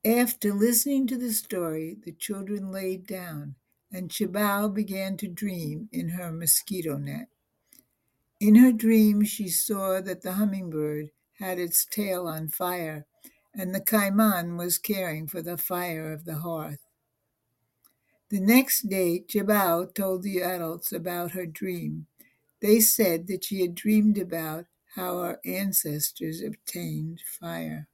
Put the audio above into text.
After listening to the story, the children laid down, and Chibao began to dream in her mosquito net. In her dream, she saw that the hummingbird had its tail on fire, and the caiman was caring for the fire of the hearth. The next day, Chibao told the adults about her dream. They said that she had dreamed about how our ancestors obtained fire.